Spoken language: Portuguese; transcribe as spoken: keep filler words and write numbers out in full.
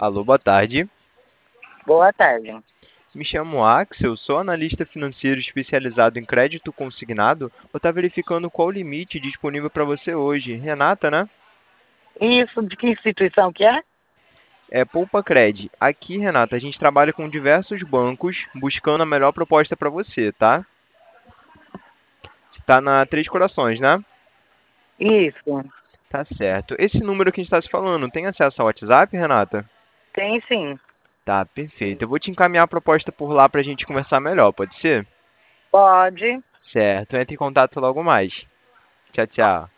Alô, boa tarde. Boa tarde. Me chamo Axel, sou analista financeiro especializado em crédito consignado. Vou estar verificando qual o limite disponível para você hoje. Renata, né? Isso, de que instituição que é? É PoupaCred. Aqui, Renata, a gente trabalha com diversos bancos buscando a melhor proposta para você, tá? Está na Três Corações, né? Isso, Tá certo. Esse número que a gente está se falando, tem acesso ao WhatsApp, Renata? tem sim. Tá, perfeito. Eu vou te encaminhar a proposta por lá para a gente conversar melhor, pode ser? Pode. Certo. Entre em contato logo mais. Tchau, tchau.